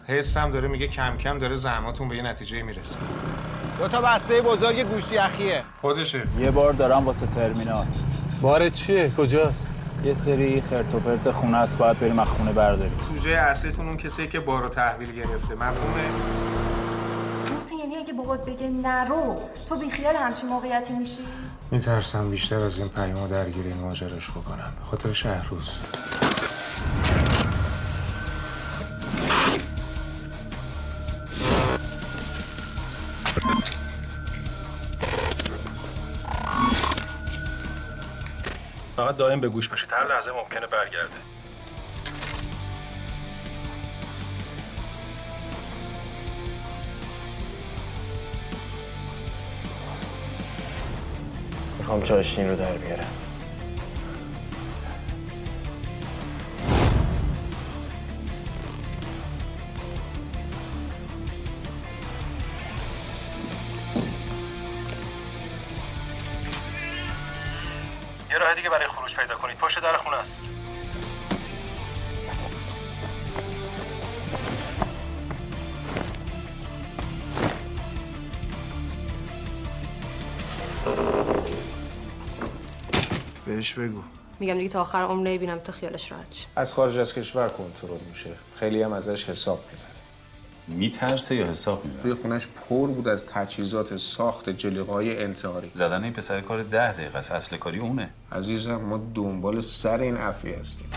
حسم داره میگه کم کم داره زحماتون به یه نتیجه میرسه. 2 تا بسته بزرگ گوشت یخیه. خودشه. یه بار دارم واسه ترمینال. بار چیه؟ کجاست؟ یه سری خرت و پرت خونه است، باید بریم از خونه برداریم. سوژه اصلیتون اون کسیه که بارو تحویل گرفته، مفهومه؟ محسن یعنی اگه بابات بگه نرو تو بیخیال همچین موقعیتی میشی؟ میترسم بیشتر از این پیامو درگیر این ماجراش بکنم به خاطر شهروز. فقط دائم به گوش باشید، هر لحظه ممکنه برگرده. میخوام چاشنی رو در بیارم. یه راه دیگه برای خروج پیدا کنید، پشت در خونه است. بهش بگو میگم دیگه تا آخر عمر نمیبینم تا خیالش راحت شه. از خارج از کشور کنترل میشه، خیلی هم ازش حساب میبره. میترسه یا حساب میبره؟ توی خونش پر بود از تجهیزات ساخت جلیقه‌های انتحاری. زدن این پسر کار 10 دقیقه است، اصل کاری اونه. عزیزم ما دنبال سر این افعی هستیم.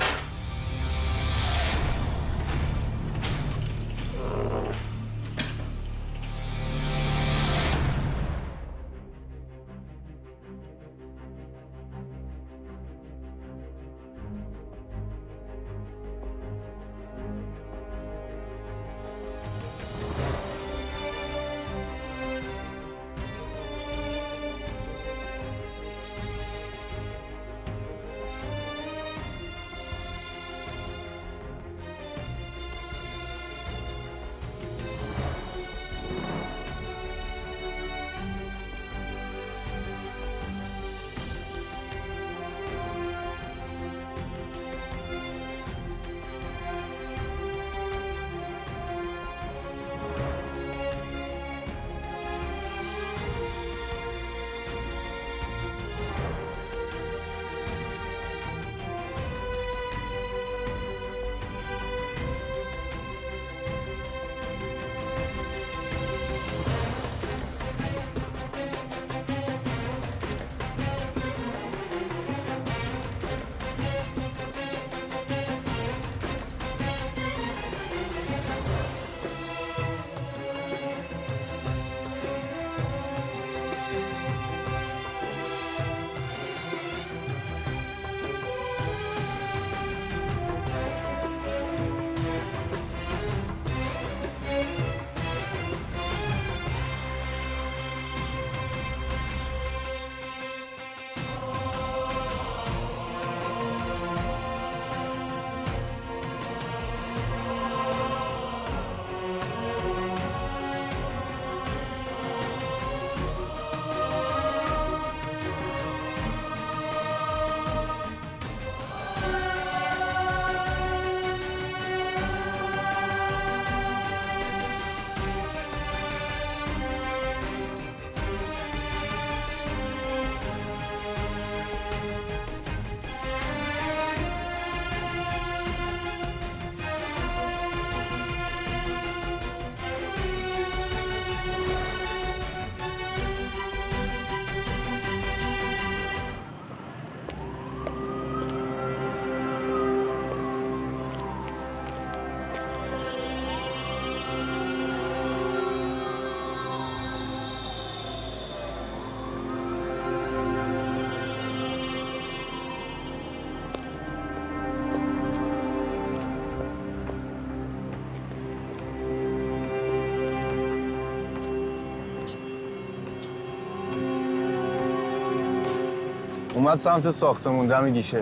اومد سمت ساختمون دم گیشه.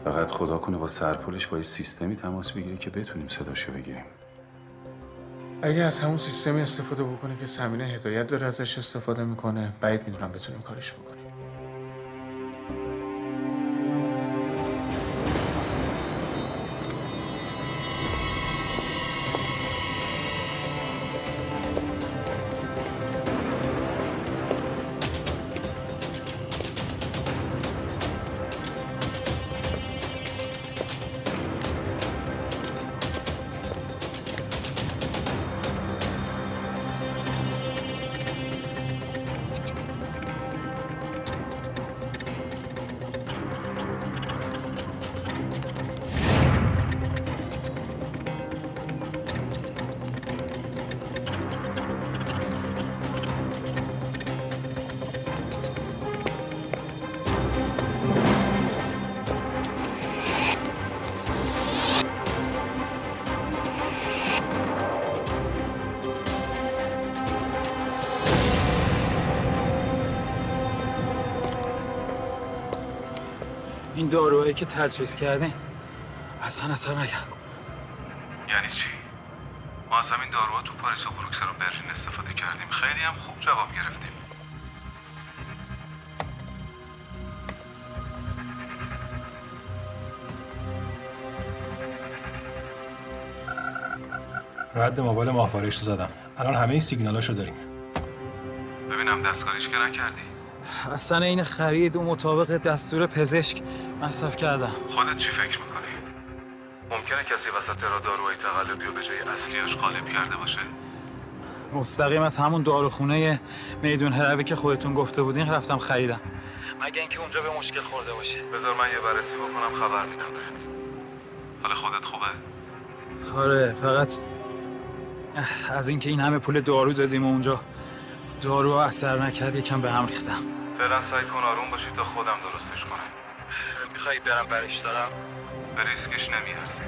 فقط خدا کنه با سرپلش با یه سیستمی تماس بگیره که بتونیم صداشو بگیریم. اگه از همون سیستمی استفاده بکنه که سمینه هدایت داره ازش استفاده میکنه، بعید میدونم بتونیم کارش بکنیم. این داروهایی که تجویز کردین اصلا اثر نکرد. یعنی چی؟ ما از همین داروها تو پاریس و بروکسل و برلین استفاده کردیم، خیلی هم خوب جواب گرفتیم. رد موبایل ماهواره‌اش رو زدم. الان همه سیگنالاشو داریم. ببینم دستکاریش که نکردی. اصلا این خرید و مطابق دستور پزشک مصرف کردم. خودت چی فکر میکنی؟ ممکنه کسی وسط را داروهای تقلبی و به جای اصلیاش قالب کرده باشه؟ مستقیم از همون داروخونه میدون هروی که خودتون گفته بودین رفتم خریدم. مگه اینکه اونجا به مشکل خورده باشه. بذار من یه بررسی بکنم خبر میدم بهت. حال خودت خوبه؟ آره، فقط از اینکه این همه پول دارو دادیم و اونجا دارو اثر نکرد یکم به هم ریختم. فعلا سعی کن آروم باشی تا خودم درستش کنم. میخوایی برم برش دارم؟ به ریسکش نمیارزی.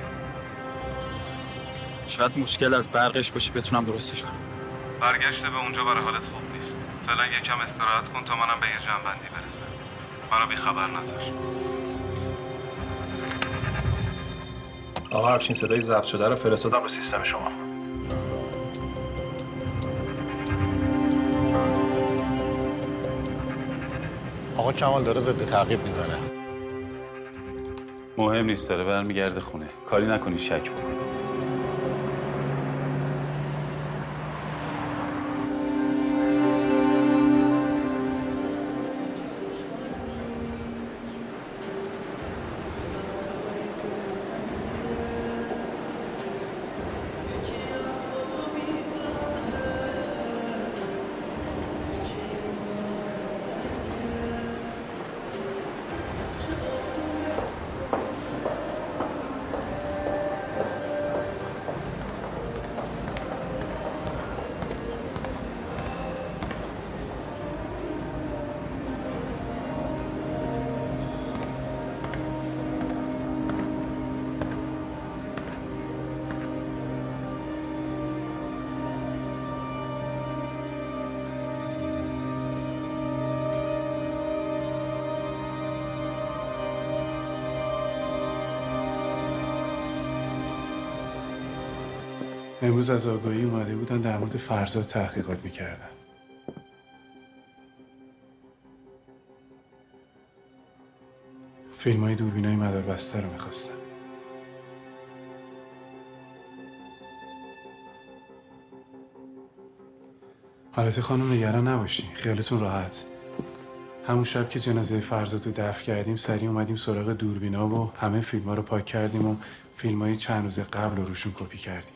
شاید مشکل از برقش باشه بتونم درستش کنم. برگشته به اونجا برای حالت خوب نیست. فعلا یکم استراحت کن تا منم به یه جنبندی برسم. منو بی خبر نذار. آقا افشین صدای ضبط شده رو فرستادم رو سیستم شما. آقا کمال داره ضد تعقیب میزنه. مهم نیست، داره برمیگرده خونه. کاری نکنی شک بکن. امروز از آگاهی اومده بودن در مورد فرزاد تحقیقات میکردن. فیلم های دوربینای مداربسته رو میخواستن. البته خانم نگران نباشین، خیالتون راحت. همون شب که جنازه فرزاد رو دفن کردیم سریع اومدیم سراغ دوربینا و همه فیلم ها رو پاک کردیم و فیلم های چند روز قبل رو روشون کپی کردیم.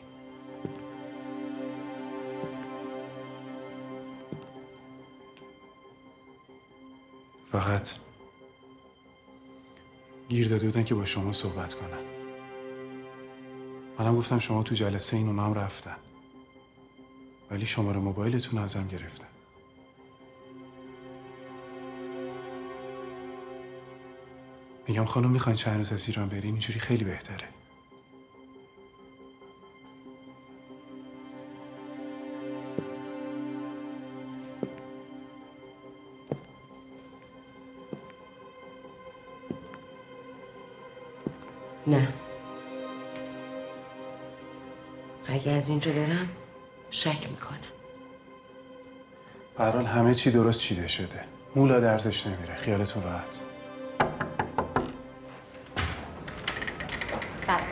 فقط گیر داده بودن که با شما صحبت کنن. منم گفتم شما تو جلسه این اونا هم رفتن، ولی شماره موبایلتون ازم گرفتن. میگم خانم میخواین چند روز از ایران برین، اینجوری خیلی بهتره. نه. اگه از اینجا برم شک میکنم. به هر حال همه چی درست چیده شده. مولا درزش نمیره. خیالتون راحت. سلام.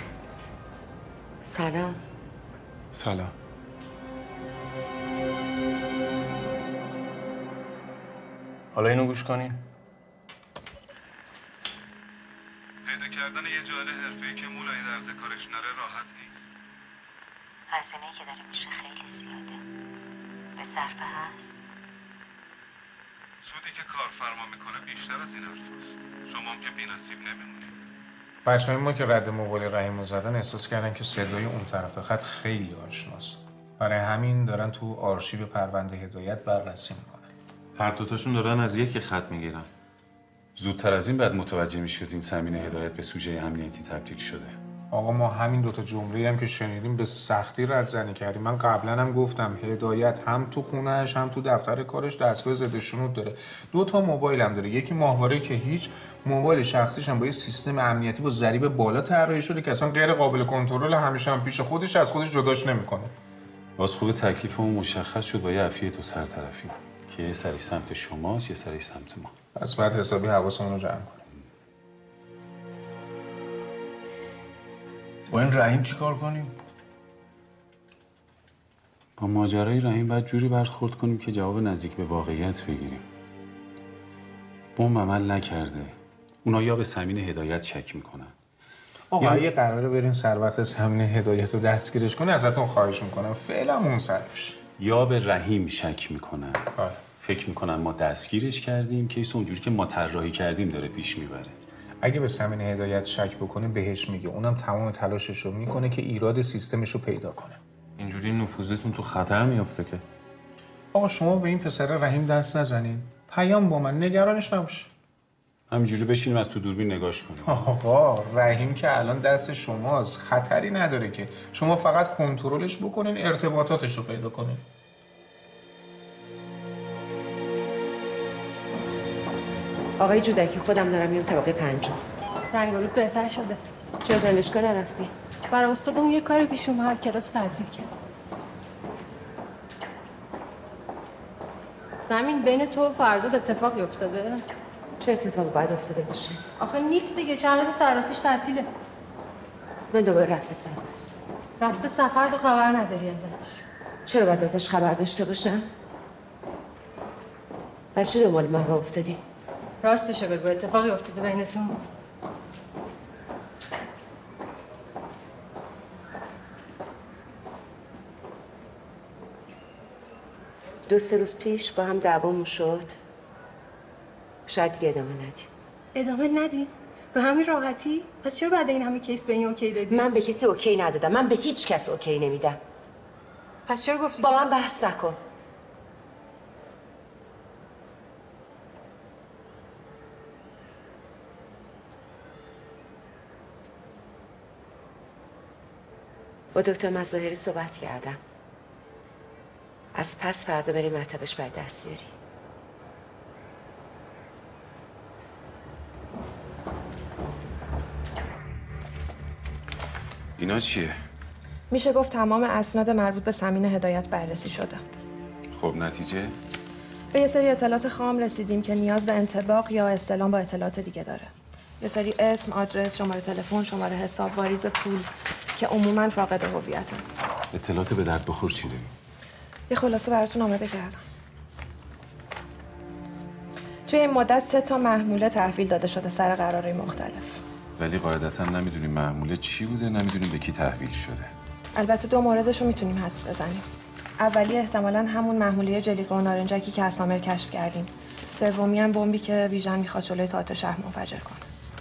سلام. سلام. حالا اینو گوش کنین. پیدا کردن یه جال حرفه‌ای که مولای درز کارش نره راحت نیست. هزینه‌ای که داره میشه خیلی زیاده. به صرفه هست. سودی که کارفرما میکنه بیشتر از این حرفاست. شما هم که بی‌نصیب نمیمونید. بچه‌های ما که رد موبایل رحیمو زدن احساس کردن که صدای اون طرف خط خیلی آشناست. برای همین دارن تو آرشیو پرونده هدایت بررسی میکنن. هر دوتاشون دارن از یک خط میگیرن. زودتر از این بعد متوجه میشدین سمین هدایت به سوژه امنیتی تبدیل شده. آقا ما همین دوتا جمله‌ای هم که شنیدیم به سختی ردزنی کردیم. من قبلا هم گفتم هدایت هم تو خونه‌اش هم تو دفتر کارش دستگاه ضد شنود داره. 2 موبایل هم داره. یکی ماهواره که هیچ، موبایل شخصیش هم با یه سیستم امنیتی با ضریب بالا طراحی شده که اصلا غیر قابل کنترل، همیشه هم پیش خودش از خودش جداش نمیکنه. باز خوب تکلیفمون مشخص شد با یه عفیه تو سرطرفی که یه سری سمت شماست یه سری سمت ما. پس بعد حسابی حواسمون رو جمع کنیم. با این رحیم چیکار کنیم؟ با ماجرای رحیم باید جوری برخورد کنیم که جواب نزدیک به واقعیت بگیریم. بمب عمل نکرده. اونا یا به سمین هدایت شک میکنن. آقا اگه قراره برین سر وقت سمین هدایت رو دستگیرش کنه ازتون خواهش میکنم فعلا اون سرش. یا به رحیم شک میکنن. آره. فکر میکنن ما دستگیرش کردیم کیس اونجوری که ما طراحی کردیم داره پیش میبره. اگه به سمین هدایت شک بکنه بهش میگه، اونم تمام تلاشش رو میکنه که ایراد سیستمش رو پیدا کنه. اینجوری نفوذتون تو خطر میافته که. آقا شما به این پسر رحیم دست نزنین. پیام با من، نگرانش نباش. همینجوری بشینیم از تو دوربین نگاش کنیم. آقا رحیم که الان دست شماست، خطری نداره که. شما فقط کنترلش بکنین، ارتباطاتش رو پیدا کنین. آقای جودکی خودم دارم میام طبقه 5. رنگ‌آلود بهتر شده. چرا دانشگاه نرفتی؟ برای استادمون یه کاری پیش اومد، کلاس تعطیل کرد. زمین بین تو و فرزاد اتفاقی افتاده؟ چه اتفاقی باید افتاده باشه؟ آخه نیست دیگه، چند روز صرافیش تعطیله. من دوباره رفته سفر. رفته سفر، تو خبر نداری ازش. چرا باید ازش خبر داشته باشم؟ برای چی دنبال من راه افتادی؟ راستشه بگو، اتفاقی افتاده بینتون؟ دو سه روز پیش با هم دعوامون شد. شاید دیگه ادامه ندیم. ادامه ندی؟ به همین راحتی؟ پس چرا بعد این همه کیس به این اوکی دادی؟ من به کسی اوکی ندادم. من به هیچ کس اوکی نمیدم. پس چرا گفتی؟ با من بحث نکن. با دکتر مظاهری صحبت کردم. از پس فردا بریم مطبش برای دستیاری. اینا چیه؟ میشه گفت تمام اسناد مربوط به سمین هدایت بررسی شده. خب نتیجه؟ به یه سری اطلاعات خام رسیدیم که نیاز به انطباق یا استلام با اطلاعات دیگه داره. یه سری اسم، آدرس، شماره تلفن، شماره حساب، واریز پول که عموماً فاقد هویتن. اطلاعات به درد بخور چی داری؟ یه خلاصه براتون آماده کردم. توی این مدت 3 محموله تحویل داده شده سر قرارهای مختلف. ولی قاعدتا نمیدونیم محموله چی بوده، نمیدونیم به کی تحویل شده. البته 2 موردش رو میتونیم حدس بزنیم. اولی احتمالاً همون محموله جلیقه و نارنجکی که اسامر کشف کردیم. سومی هم بمبی که ویژن میخواد جلوی تئاتر شهر منفجر کنه.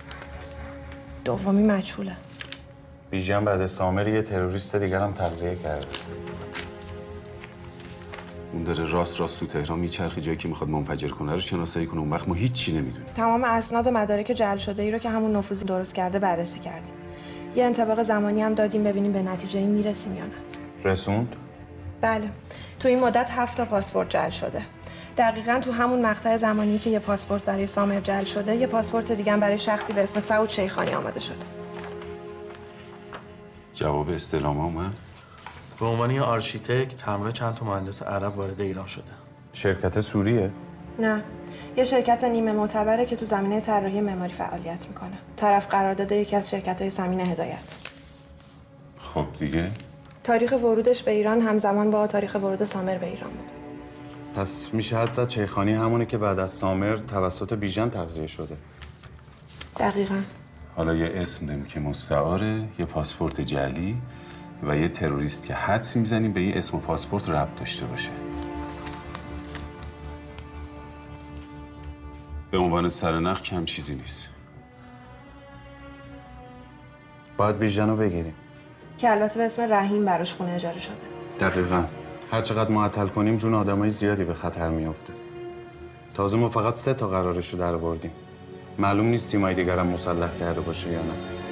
دومی مجهوله. ویژن بعد از سامر یه تروریست دیگر هم تغذیه کرده. اون داره راست تو تهران میچرخه، جایی که میخواد منفجر کنه رو شناسایی کنه. اون وقت ما هیچی نمیدونیم. تمام اسناد و مدارک جعل شده ای رو که همون نفوذی درست کرده بررسی کردیم. یه انطباق زمانی هم دادیم ببینیم به نتیجه میرسیم یا نه. رسوند؟ بله. تو این مدت 7 پاسپورت جعل شده. دقیقاً تو همون مقطع زمانی که یه پاسپورت برای سامر جعل شده، یه پاسپورت دیگه هم برای شخصی به اسم سعود شیخانی آماده شد. جواب استعلام اومد؟ به عنوان یه آرشیتکت همراه چند تا مهندس عرب وارد ایران شده. شرکت سوریه؟ نه، یه شرکت نیمه معتبره که تو زمینه طراحی معماری فعالیت میکنه. طرف قرارداد یکی از شرکت‌های سمین هدایت. خب دیگه؟ تاریخ ورودش به ایران همزمان با تاریخ ورود سامر به ایران بود. پس میشه حد زد چیخانی همونه که بعد از سامر توسط بیژن تغذیه شده. دقیقاً. حالا یه اسم داریم که مستعاره، یه پاسپورت جعلی و یه تروریست که حدس میزنیم به این اسم و پاسپورت ربط داشته باشه. به عنوان سرنخ کم چیزی نیست. باید بیژن رو بگیریم. که البته به اسم رحیم براش خونه اجاره شده. دقیقاً. هر چقدر معطل کنیم جون آدمای زیادی به خطر میفته. تازه ما فقط 3 تا قرارش رو در بردیم. معلوم نیست تیمای دیگرم مسلح کرده باشه یا نه.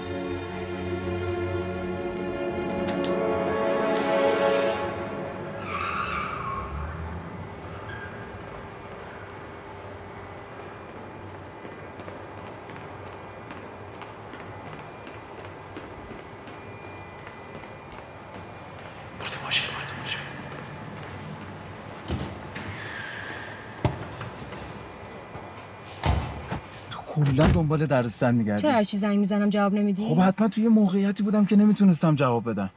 کلا دنبال دردسر میگردی. چرا هر چی زنگ میزنم جواب نمیدی؟ خب حتما توی موقعیتی بودم که نمیتونستم جواب بدم.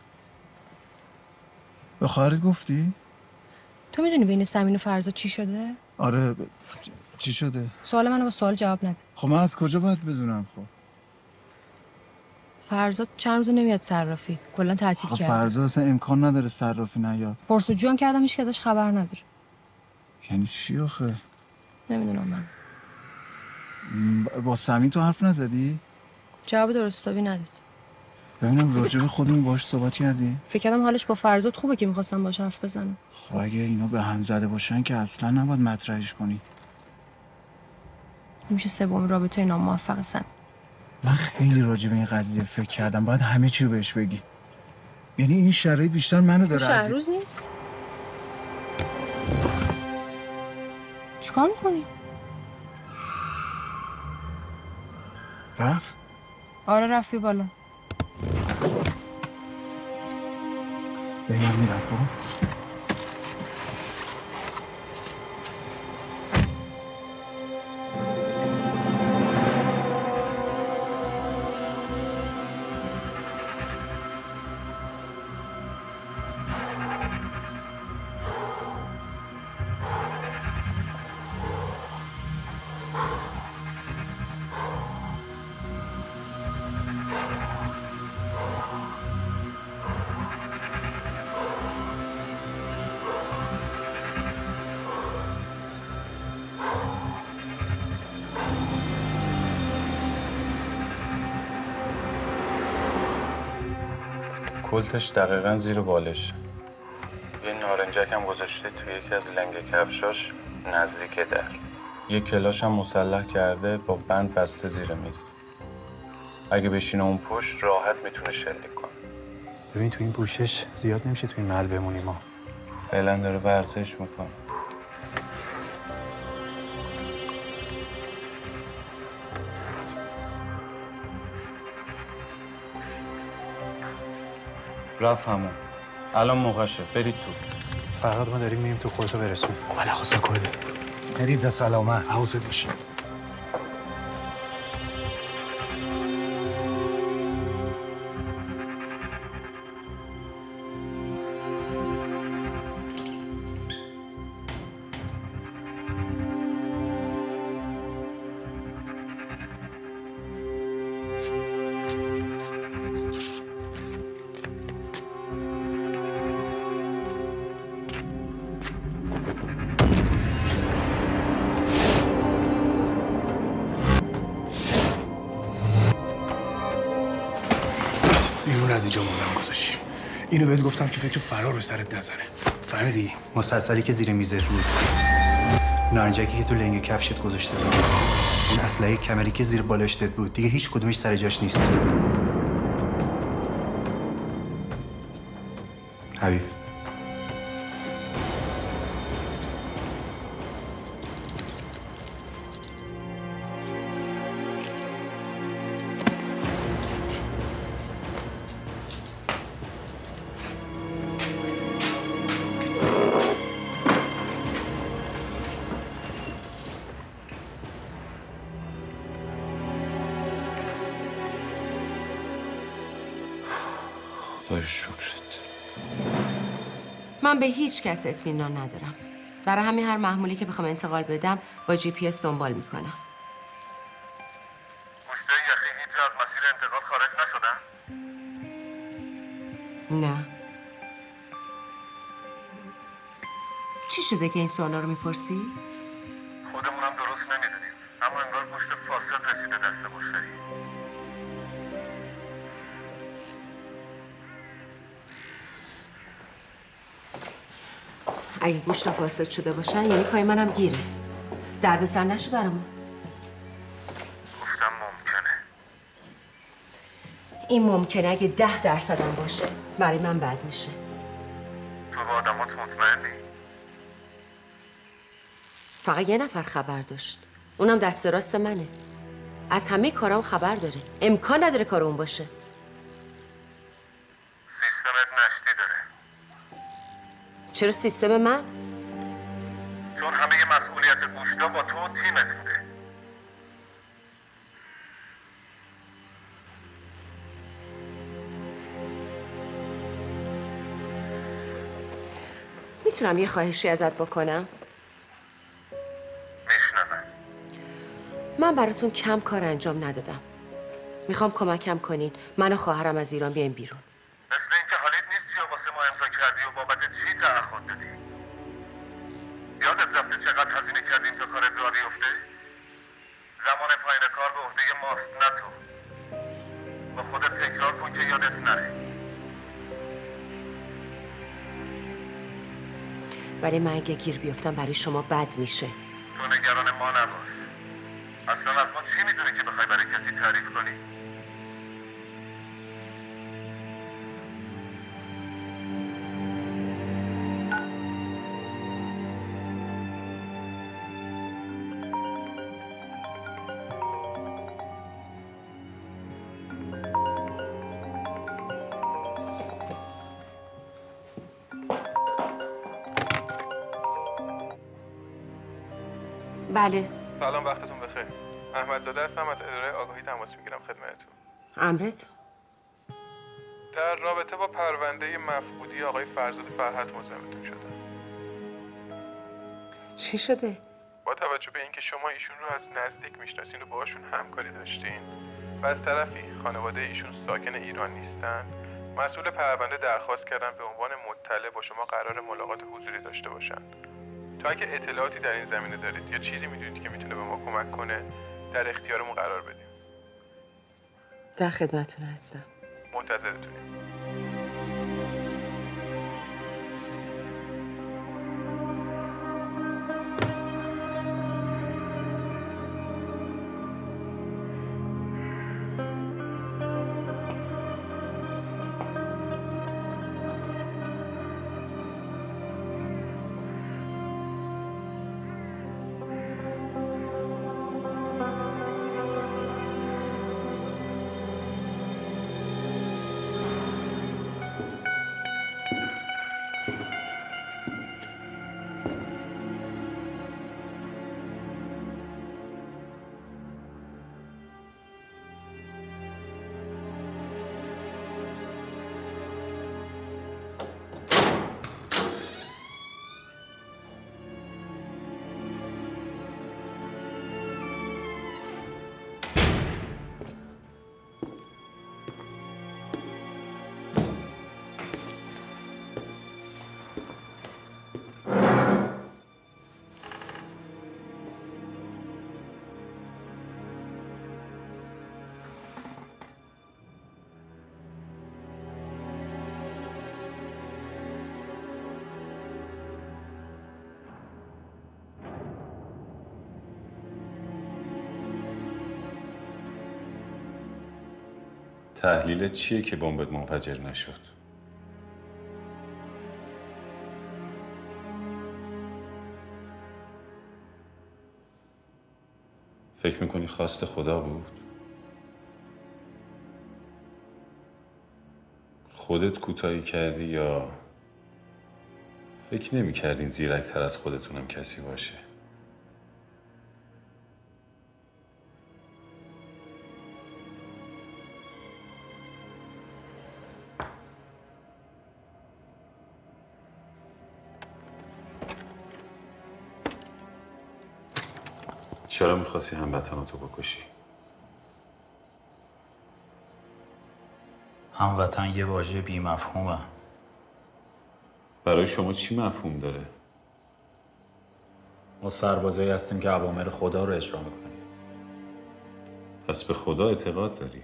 به خواهرت گفتی؟ تو میدونی بین سمین و فرزاد چی شده؟ آره چی شده؟ سوال منو با سوال جواب نده. خب من از کجا باید بدونم؟ خب فرزاد چند روز نمیاد صرافی. کلا تعطیل کرد. فرزاد اصلا امکان نداره صرافی نیاد. پرسجو هم کردم هیچ ازش خبر نداره. یعنی چی آخه؟ نمیدونم من. با سمین تو حرف نزدی؟ جواب درستابی نداد. ببینم راجع به خودمون باهاش صحبت کردی؟ فکر کردم حالش با فرزاد خوبه که می‌خواستم باهاش حرف بزنم. خب اگه اینا به هم زده باشن که اصلا نباید مطرحش کنی. میشه سوم رابطه ناموفق سمین. من خیلی راجع به این قضیه فکر کردم. باید همه چی رو بهش بگی. یعنی این شرایط بیشتر منو داره شهروز نیست؟ چیکار می‌کنی؟ رفت؟ آره رفت بیا بالا. بگم میرم خب؟ کلتش دقیقاً زیر بالش. یه نارنجک هم گذاشته توی یکی از لنگ کفشاش نزدیک در. یه کلاش هم مسلح کرده با بند بسته زیر میز. اگه بشینه اون پشت راحت میتونه شلیک کنه. ببین تو این پوشش زیاد نمیشه تو این محل بمونیم ما. فعلا داره ورزش میکنه. رفت همون. الان موقعشه. برید تو. فرهاد ما داریم میریم تو خودتو برسون. ولی خواستم کنه. قریب به سلامه. حواست باشه. بیرون از اینجا مردم گذاشتیم. اینو بهت گفتم که فکر فرار رو سرت نزنه. فهمیدی؟ مسلسلی که زیر میزت بود. نارنجکی که تو لنگ کفشت گذاشته بود. اون اسلحه کمری که زیر بالشتت بود. دیگه هیچ کدومش سر جاش نیست. حبیب خدای شکرت. من به هیچ کس اطمینان ندارم. برای همین هر محمولی که بخوام انتقال بدم با GPS دنبال میکنم. گوشته یخی هیچ جا از مسیر انتقال خارج نشدن؟ نه. چی شده که این سوالا رو میپرسی؟ خودمونم درست نمیدونیم، اما انگار گوشت فاسد رسیده دست مشتری. اگه گوشت فاسد شده باشن یعنی پای منم گیره. دردسر نشه برامون. گفتم ممکنه. این ممکنه اگه 10% هم باشه برای من بد میشه. تو با آدمات مطمئنی؟ فقط یه نفر خبر داشت، اونم دست راست منه. از همه کارام خبر داره. امکان نداره کار اون باشه. سیستمت نشتی داره. چرا سیستم من؟ چون همه مسئولیت گوشتا با تو و تیمت بوده. میتونم یه خواهشی ازت بکنم؟ میشنوم. من براتون کم کار انجام ندادم. میخوام کمکم کنین من و خواهرم از ایران بیایم بیرون. مثل اینکه حالیت نیست چی واسه ما امضا کردی و بابت چی تعهد دادی؟ یادت رفته چقدر هزینه کردیم تا کارت راه بیفته؟ زمان پایین کار به عهده ماست نه تو. با خودت تکرار کن که یادت نره. ولی من اگه گیر بیفتم برای شما بد میشه. تو نگران ما نباش. اصلا از ما چی میدونی که بخوای برای کسی تعریف کنی؟ بله. سلام، وقتتون بخیر. احمدزاده هستم، از اداره آگاهی تماس میگیرم خدمتتون. امرت؟ در رابطه با پرونده مفقودی آقای فرزاد فرحت مزاحمتون شدم. چی شده؟ با توجه به اینکه شما ایشون رو از نزدیک میشناسین و باهاشون همکاری داشتین و از طرفی خانواده ایشون ساکن ایران نیستن، مسئول پرونده درخواست کردن به عنوان مطلع با شما قرار ملاقات حضوری داشته باشن. تا اگه اطلاعاتی در این زمینه دارید یا چیزی میدونید که میتونه به ما کمک کنه، در اختیارمون قرار بدیم. در خدمتتون هستم. منتظرتونیم. تحلیل چیه که بمبت منفجر نشد؟ فکر میکنی خواست خدا بود؟ خودت کوتاهی کردی یا فکر نمیکردین زیرک‌تر از خودتونم کسی باشه؟ چرا میخواستی هموطناتو بکشی؟ هموطن یه واژه بی‌مفهومه. برای شما چی مفهوم داره؟ ما سربازایی هستیم که اوامر خدا رو اجرا میکنیم. پس به خدا اعتقاد داری؟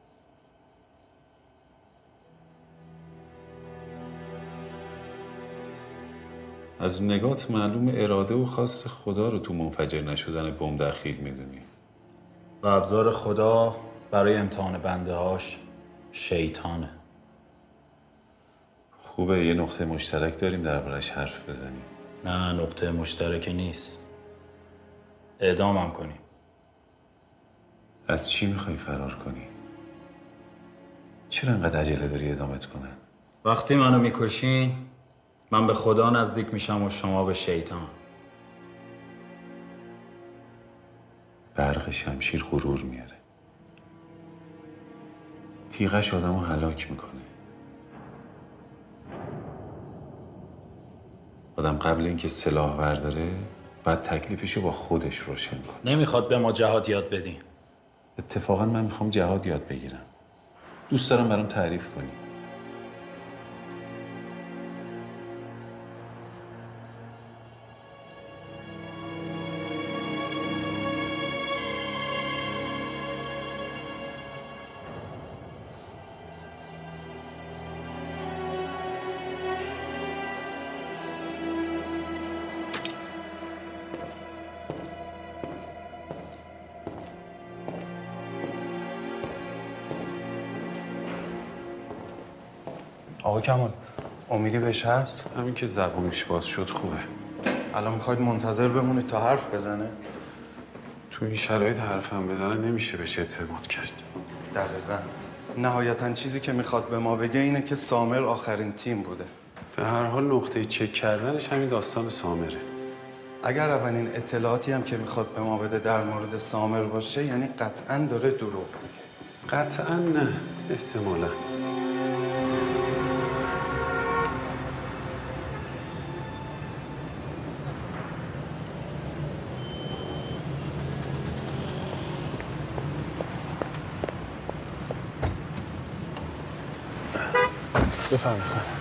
از نگات معلوم اراده و خواست خدا رو تو منفجر نشدن بمب دخیل میدونی. و ابزار خدا برای امتحان بنده هاش شیطانه. خوبه یه نقطه مشترک داریم دربارش حرف بزنیم. نه نقطه مشترک نیست. اعدامم کنیم. از چی میخوای فرار کنی؟ چرا انقدر عجله داری اعدامت کنن؟ وقتی منو میکشین من به خدا نزدیک میشم و شما به شیطان. برق شمشیر غرور میاره. تیغش آدمو هلاک میکنه. آدم قبل اینکه سلاح برداره باید تکلیفشو با خودش روشن کنه. نمیخواد به ما جهاد یاد بدین. اتفاقا من میخوام جهاد یاد بگیرم. دوست دارم برام تعریف کنی. آقا کمال امیدی بهش هست؟ همین که زبونش باز شد خوبه. الان میخواید منتظر بمونید تا حرف بزنه؟ تو این شرایط حرفم بزنه نمیشه بهش اعتماد کرد. دقیقاً. نهایتاً چیزی که میخواد به ما بگه اینه که سامر آخرین تیم بوده. به هر حال نقطه چک کردنش همین داستان سامره. اگر اولین اطلاعاتی هم که میخواد به ما بده در مورد سامر باشه یعنی قطعاً داره دروغ میگه. قطعاً نه، احتمالاً. بفرمایید.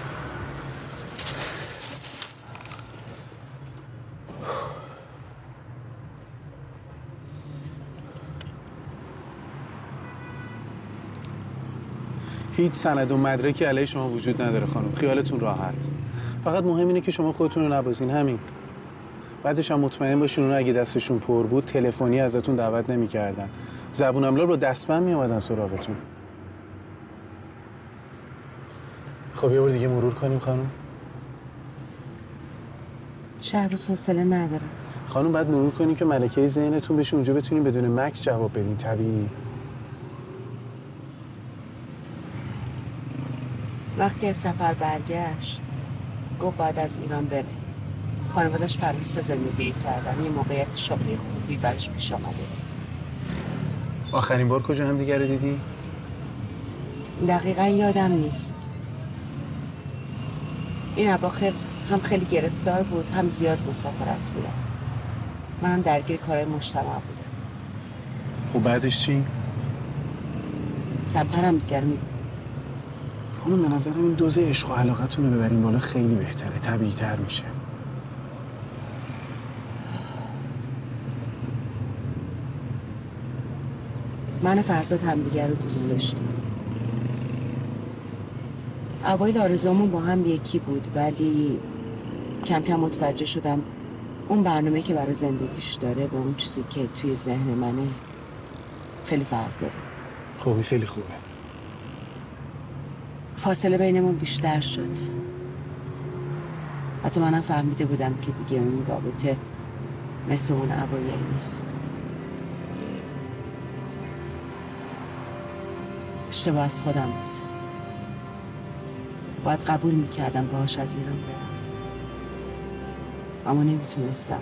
هیچ سند و مدرکی علیه شما وجود نداره خانم. خیالتون راحت. فقط مهم اینه که شما خودتون رو نبازین، همین. بعدش هم مطمئن باشین اونا اگه دستشون پر بود تلفنی ازتون دعوت نمی‌کردن. زبون املال با دستبند میومدن سراغتون. خب یه بار دیگه مرور کنیم خانم. شهر روز حوصله ندارم. خانم بعد مرور کنیم که ملکه ذهنتون بشه اونجا بتونیم بدون مکس جواب بدین. طبیعی. وقتی از سفر برگشت گفت بعد از ایران بره. خانواده‌اش فرانسه زندگی کردن. یه موقعیت شغلی خوبی براش پیش آمده. آخرین بار کجا هم دیگه رو دیدی؟ دقیقا یادم نیست. این اواخر هم خیلی گرفتار بود هم زیاد مسافرت بودم. منم درگیر کارهای مجتمع بودم. خب بعدش چی؟ کمتر هم دیگر میدید. خانم به نظرم این دوز عشق و علاقتون رو ببرین بالا خیلی بهتره. طبیعی تر میشه. من و فرزاد همدیگر رو دوست داشتیم. اوایل آرزومون با هم یکی بود ولی کم کم متوجه شدم اون برنامه که برای زندگیش داره با اون چیزی که توی ذهن منه خیلی فرق داره. خوبی خیلی خوبه. فاصله بینمون بیشتر شد. حتی منم فهمیده بودم که دیگه اون رابطه مثل اون اوایل نیست. اشتباه از خودم بود. باید قبول میکردم باهاش از ایران برم. اما نمیتونستم.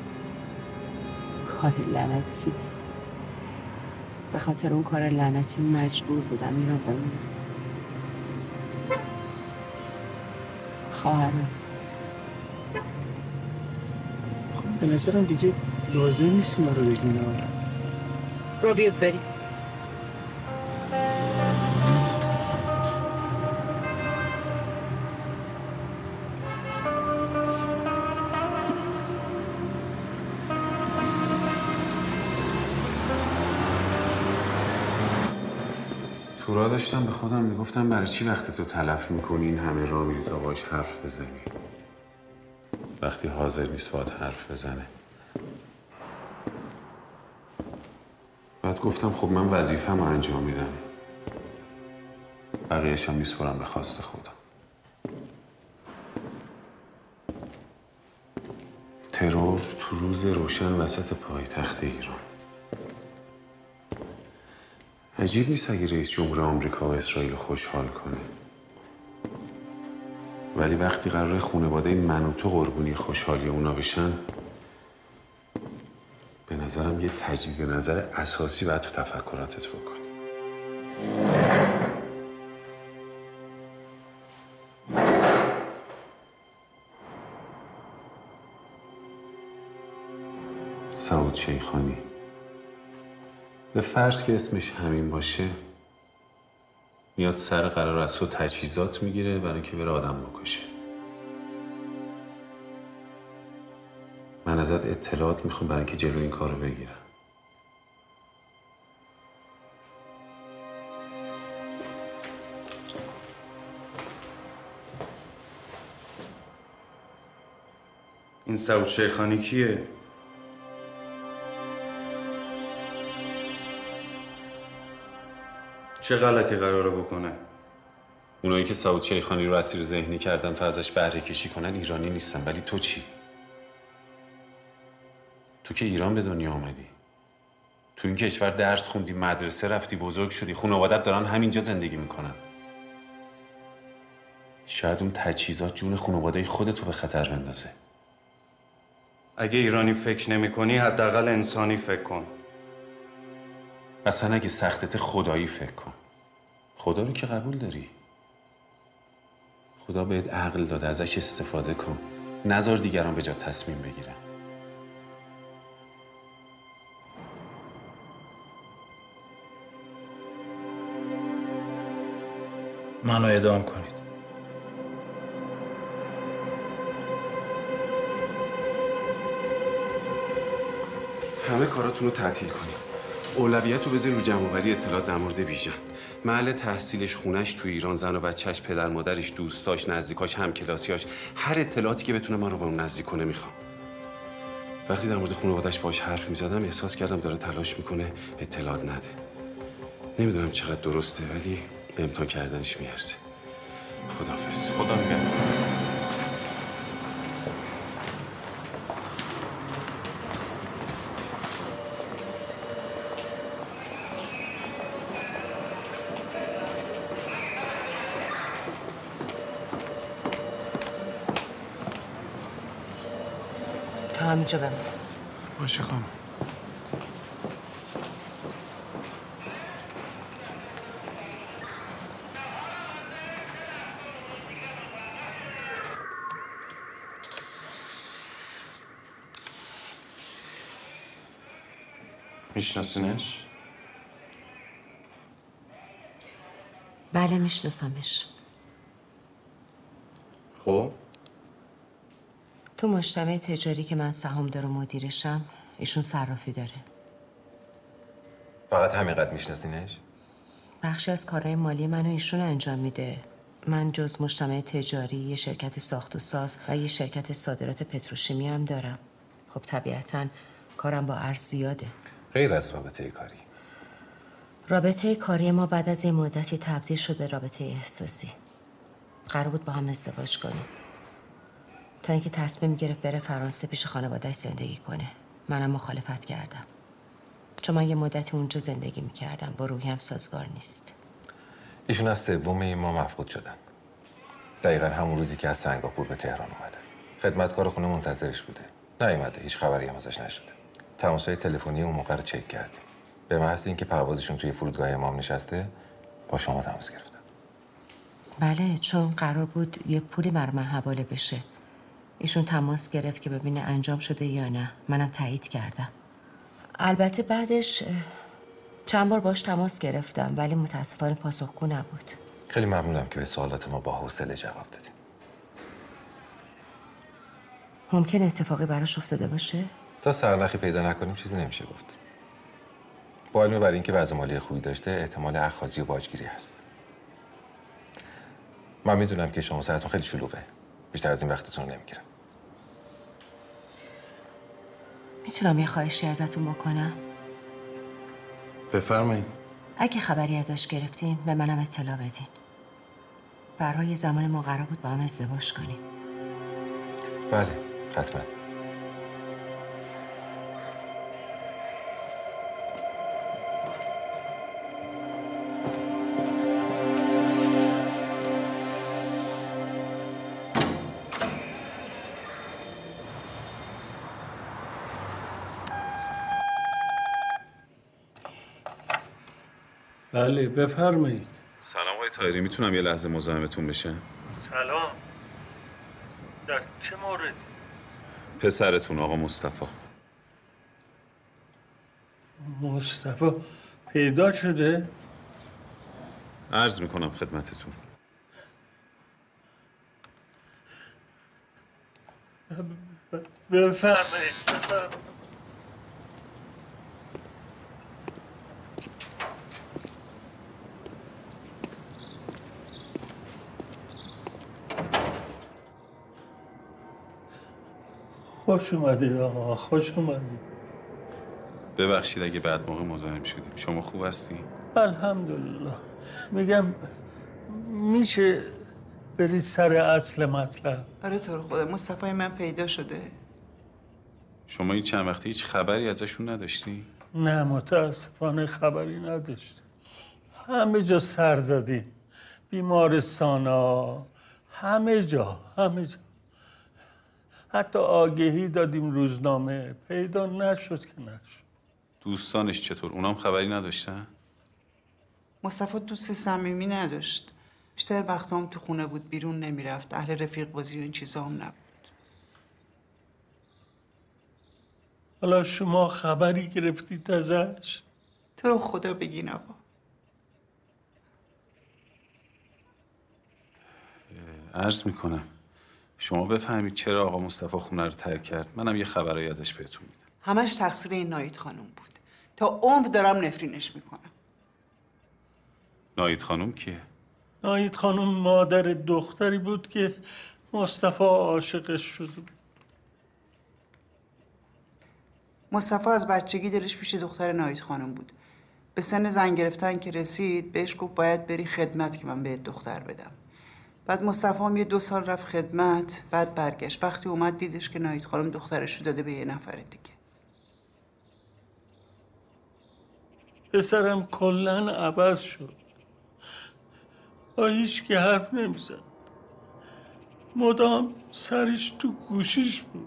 کار لعنتی. به خاطر اون کار لعنتی مجبور بودم ایران بمونم. خواهرم. به نظرم دیگه لازم نیستی ما رو بگین رو بیاد بریم. تو راه داشتم به خودم میگفتم برای چی وقت تو تلف میکنی این همه راه میری تا باش حرف بزنی وقتی حاضر نیست باهات حرف بزنه. بعد گفتم خب من وظیفه‌مو انجام میدم، بقیه‌شو میسپرم به خواست خدا. ترور تو روز روشن وسط پایتخت ایران. عجیب نیست اگه رئیس جمهور آمریکا و اسرائیل رو خوشحال کنه، ولی وقتی قراره خانواده من و تو قربونی خوشحالی اونا بشن، به نظرم یه تجدید نظر اساسی باید تو تفکراتت بکنی. سعود شیخانی به فرض که اسمش همین باشه، میاد سر قرار از تو تجهیزات میگیره برای اینکه بره آدم بکشه. من ازت اطلاعات میخوام برای اینکه جلوی این کارو بگیرم. این سعود شیخانی کیه؟ چه غلطی قراره بکنه؟ اونایی که سعود شیخانی رو اسیر ذهنی کردن تا ازش بهره کشی کنن ایرانی نیستن، ولی تو چی؟ تو که ایران به دنیا آمدی، تو این کشور درس خوندی، مدرسه رفتی، بزرگ شدی، خانوادت دارن همینجا زندگی میکنن. شاید اون تجهیزات جون خانواده خودتو به خطر بندازه. اگه ایرانی فکر نمی کنی حداقل انسانی فکر کن. اصلا اگه سختت خدایی فکر کن. خدا رو که قبول داری. خدا بهت عقل داده، ازش استفاده کن. نذار دیگران به جا تصمیم بگیرن. منو اعدام کنید. همه کاراتون رو تعطیل کنید. اولویت رو بذاری رو جمع‌آوری اطلاعات در مورد بیژن. محل تحصیلش، خونش تو ایران، زن و بچهش، پدر مادرش، دوستاش، نزدیکاش، همکلاسیاش، هر اطلاعاتی که بتونه ما رو به اون نزدیک کنه میخوام. وقتی در مورد خانواده‌اش باهاش حرف میزدم احساس کردم داره تلاش میکنه اطلاعات نده. نمیدونم چقدر درسته ولی به امتحان کردنش میارزه. خداحافظ. خدا نگهدار. تا همینجا بمون. باشه خانم. میشناسینش؟ بله میشناسمش. خب؟ تو مجتمع تجاری که من سهامدار و مدیرشم ایشون صرافی داره. فقط همینقدر میشناسینش؟ بخشی از کارهای مالی منو ایشون انجام میده. من جز مجتمع تجاری یه شرکت ساخت و ساز و یه شرکت صادرات پتروشیمی هم دارم. خب طبیعتاً کارم با ارز زیاده. غیر از رابطه کاری. رابطه کاری ما بعد از یه مدتی تبدیل شد به رابطه احساسی. قرار بود با هم ازدواج کنیم تا اینکه تصمیم گرفت بره فرانسه پیش خانواده‌اش زندگی کنه. منم مخالفت کردم چون من یه مدتی اونجا زندگی میکردم، با روحیم سازگار نیست. ایشون از 3 ماه مفقود شدن. دقیقا همون روزی که از سنگاپور به تهران اومدن. خدمتکار خونه منتظرش بوده. نیومده، هیچ خبری هم ازش نشده. تماس‌های تلفنی اون موقع رو چک کردیم. به محض اینکه پروازشون توی فرودگاه امام نشسته، با شما تماس گرفتن. بله، چون قرار بود یه پولی بر من حواله بشه. ایشون تماس گرفت که ببینه انجام شده یا نه. منم تایید کردم. البته بعدش چند بار باش تماس گرفتم ولی متاسفانه پاسخگو نبود. خیلی ممنونم که به سوالات ما با حوصله جواب دادیم. ممکن اتفاقی براش افتاده باشه؟ تا سرنخی پیدا نکنیم چیزی نمیشه گفت. با علمه برای اینکه وضع مالی خوبی داشته احتمال اخاذی و باجگیری هست. من میدونم که شما سرتون خیلی شلوغه. بیشتر از این وقتتون رو نمیگیرم. میتونم یه خواهشی ازتون بکنم؟ بفرمایید. اگه خبری ازش گرفتین به منم اطلاع بدین. برای زمان ما قرار بود با هم ازدواج کنیم. بله، حتما. بله بفرمایید. سلام آقای طاهری، میتونم یه لحظه مزاحمتون بشم؟ سلام. در چه مورد؟ پسرتون آقا مصطفی. مصطفی پیدا شده؟ عرض میکنم خدمتتون. بفرمایید. خوش اومدید آقا، خوش اومدید. ببخشید اگه بعد موقع مزاحم شدیم. شما خوب هستی؟ الحمدلله. میگم میشه برید سر اصل مطلب. آره تو رو خدا مصطفی من پیدا شده. شما این چند وقتی هیچ خبری ازشون نداشتی؟ نه متاسفانه خبری نداشته. همه جا سر زدیم، بیمارستانا، همه جا. حتی آگهی دادیم روزنامه، پیدا نشد که نشد. دوستانش چطور؟ اونام خبری نداشتن؟ مصطفی دوست صمیمی نداشت. بیشتر وقتا هم تو خونه بود، بیرون نمیرفت. اهل رفیق بازی و این چیزا هم نبود. حالا شما خبری گرفتید ازش؟ تو رو خدا بگین آقا. عرض میکنم شما بفهمید چرا آقا مصطفی خونه رو ترک کرد. منم یه خبرایی ازش بهتون میدم. همش تقصیر این ناهید خانم بود. تا عمر دارم نفرینش میکنم. ناهید خانم کیه؟ ناهید خانم مادر دختری بود که مصطفی عاشقش شده بود. مصطفی از بچگی دلش پیش دختر ناهید خانم بود. به سن زن گرفتن که رسید بهش گفت باید بری خدمت که من بهت دختر بدم. بعد مصطفی هم یه 2 سال رفت خدمت، بعد برگشت. وقتی اومد دیدش که ناهید خانم دخترشو داده به یه نفر دیگه. پسرم کلن عوض شد. با هیچ که حرف نمیزد. مدام سرش تو گوشیش بود.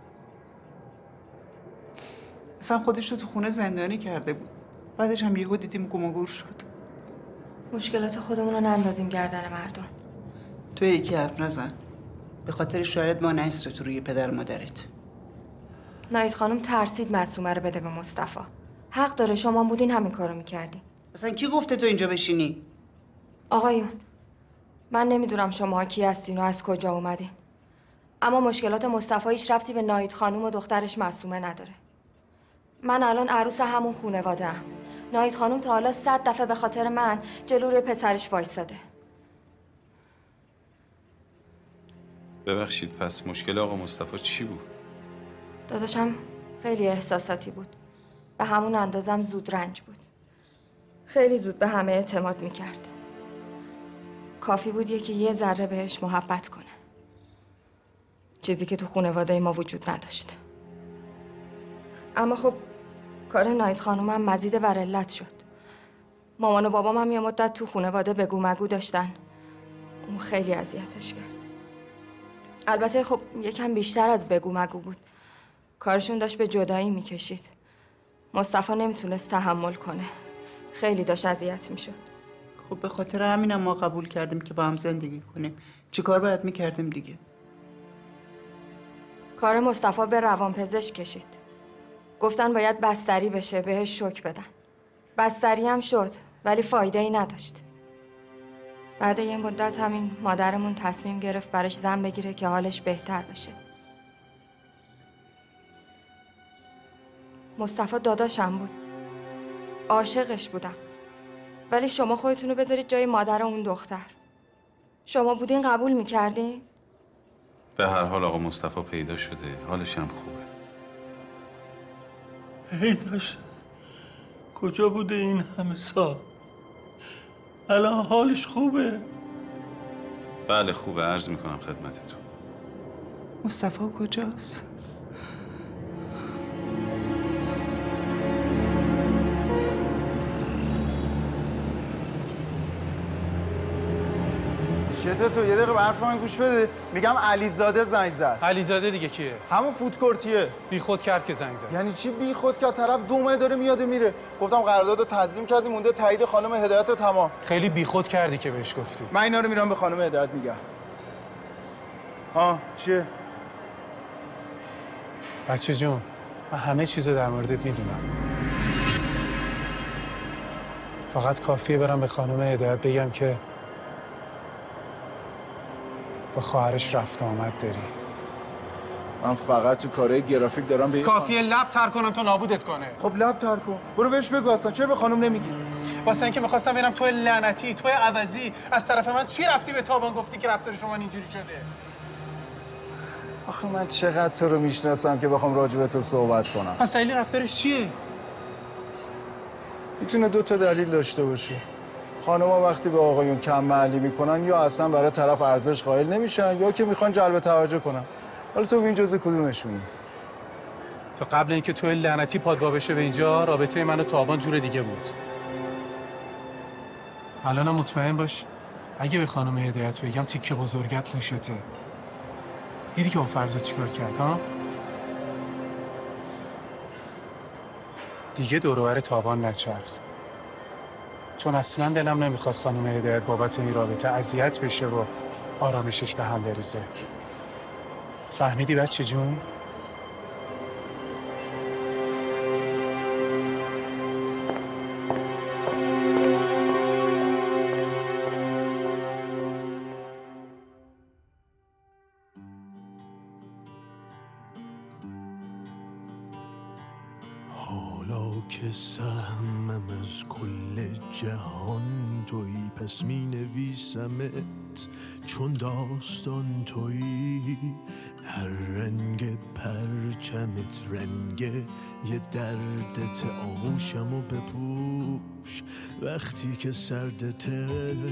اصلا خودش رو تو خونه زندانی کرده بود. بعدش هم یهو دیدیم گم و گور شد. مشکلات خودمون رو نندازیم گردن مردم. تو یکی حرف نزن. به خاطر شاید ما نایست تو روی پدر مادرت. ناهید خانم ترسید معصومه رو بده به مصطفی. حق داره، شما بودین همین کارو میکردین. اصلا کی گفته تو اینجا بشینی؟ آقایون، من نمیدونم شماها کی هستین و از کجا اومدین. اما مشکلات مصطفی هیچ ربطی به ناهید خانم و دخترش معصومه نداره. من الان عروس همون خانواده ام. ناهید خانم تا حالا 100 دفعه به خاطر من جلوی پسرش وایساده. ببخشید پس مشکل آقا مصطفی چی بود؟ داداشم خیلی احساساتی بود. به همون اندازم زود رنج بود. خیلی زود به همه اعتماد میکرد. کافی بود یکی یه ذره بهش محبت کنه. چیزی که تو خانواده ما وجود نداشت. اما خب کار ناهید خانومم مزید بر علت شد. مامان و بابام هم یه مدت تو خانواده بگو مگو داشتن. اون خیلی اذیتش کرد. البته خب یکم بیشتر از بگو مگو بود. کارشون داشت به جدایی میکشید. مصطفی نمیتونست تحمل کنه. خیلی داشت اذیت میشد. خب به خاطر همینم ما قبول کردیم که با هم زندگی کنیم. چیکار باید میکردیم دیگه؟ کار مصطفی به روانپزشک کشید. گفتن باید بستری بشه، بهش شوک بدن. بستری هم شد ولی فایده ای نداشت. بعد یه مدت همین مادرمون تصمیم گرفت براش زن بگیره که حالش بهتر بشه. مصطفی داداشم بود. عاشقش بودم. ولی شما خودتون رو بذارید جای مادر اون دختر. شما بودین قبول میکردین؟ به هر حال آقا مصطفی پیدا شده، حالش هم خوبه. پیداش کجا بوده این همه سال؟ الان حالش خوبه؟ بله خوبه، عرض میکنم خدمتتون. مصطفی کجاست؟ چته تو یه دقیقه به حرف من گوش بده. میگم علیزاده زنگ زد. علیزاده دیگه کیه؟ همون فودکورتیه. بی خود کرد که زنگ زد. یعنی چی بی خود کرد؟ طرف 2 ماه داره میاد و میره. گفتم قرارداد رو تنظیم کردی، مونده تایید خانم هدایت تمام. خیلی بی خود کردی که بهش گفتی. من اینا رو میرم به خانم هدایت میگم. چیه؟ بچه جون، من همه چیزو در موردت میدونم. فقط کافیه برم به خانم هدایت بگم که با خواهرش رفت آمد داری. من فقط تو کارهای گرافیک دارم به کافیه لب تر کنم تا نابودت کنه. خب لب تر کن. برو بهش بگو اصلا چرا به خانم نمیگی؟ واسه اینکه می‌خواستم ببینم تو لعنتی، تو عوضی از طرف من چی رفتی به تابان گفتی که رفتار شما اینجوری شده؟ آخه من چقدر تو رو میشناسم که بخوام راجع به تو صحبت کنم. پس دلیل رفتارش چیه؟ میتونه 2 تا دلیل داشته باشه. خانم‌ها وقتی به آقایون کم معلی میکنن یا اصلا برای طرف ارزش قائل نمیشن یا که میخوان جلب توجه کنن. حالا تو این جزء کدومشونی؟ تا قبل اینکه تو لعنتی پادوا بشه به اینجا، رابطه من و تابان جور دیگه بود. الانم مطمئن باش اگه به خانم هدایت بگم تیکه بزرگت گوشته. دیدی که با فرزاد چیکار کرد ها؟ دیگه دور و بر تابان نچرخ. چون اصلا دلم نمیخواد خانم هدایت بابت این رابطه اذیت بشه و آرامشش به هم بریزه. فهمیدی بچه جون؟ حالا که سهمم از کل جهان تویی، پس می نویسمت چون داستان تویی. هر رنگ پرچمت رنگ یه دردت، آغوشمو بپوش وقتی که سردته.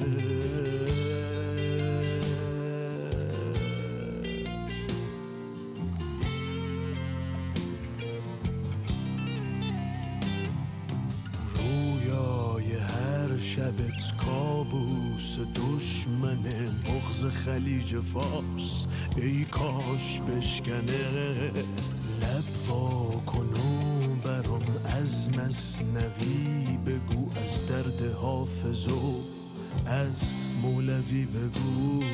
شبت کابوس دشمنه، بغض خلیج فارس ای کاش بشکنه. لب وا کن و برام از مثنوی بگو، از درد حافظ و از مولوی بگو.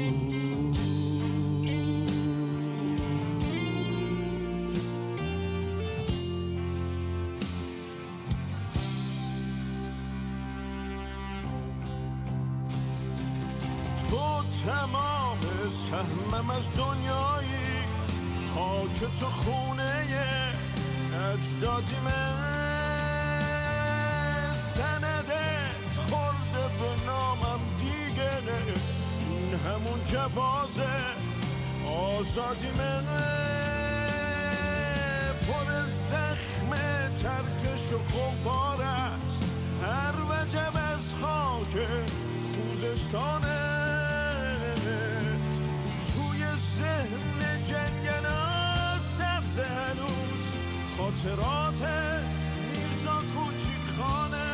تمام سهمم از دنیایی، خاک تو خونه اجدادیمه. سندت خورده به نامم دیگه، این همون جواز آزادیمه. پر زخم ترکش و خمار است هر وجب از خاک خوزستانه. توی ذهن جنگلا سبز هنوز خاطرات میرزا کوچیک خانه.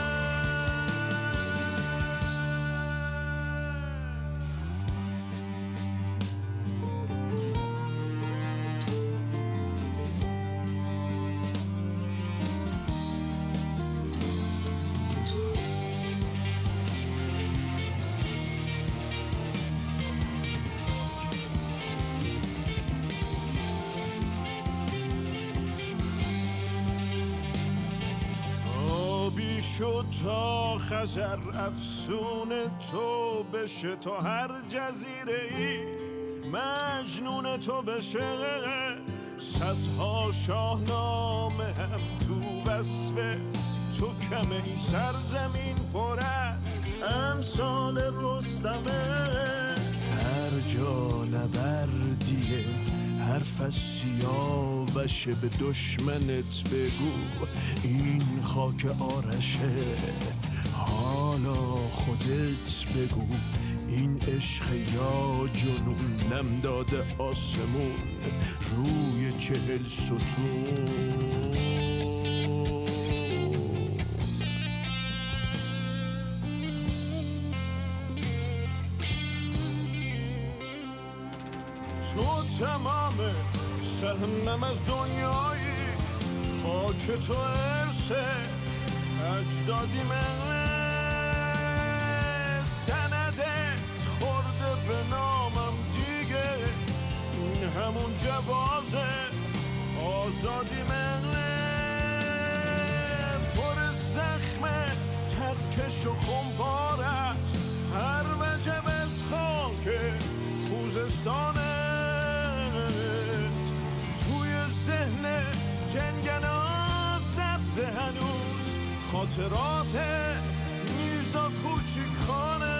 شو تا خزر افسون تو بشه، تا هر جزیره ای مجنون تو بشه. صدها شاهنامه هم تو وصفه تو کمه، این سرزمین پر از امثال رستمه. هر جا نبردیه حرف از سیاوشه، به دشمنت بگو این خاک آرشه. حالا خودت بگو این عشق یا جنون، نم داده آسمون روی 40 ستون. تو تمام سهمم از دنیایی، خاک تو ارسه اجدادی من، سندت خورده به نامم دیگه، این همون جوازه آزادی من. پر زخمه ترکش و خمپار است هر وجب از خاک خوزستانت. توی ذهن جنگلا سبز هنوز خاطرات میرزا کوچیک خانه.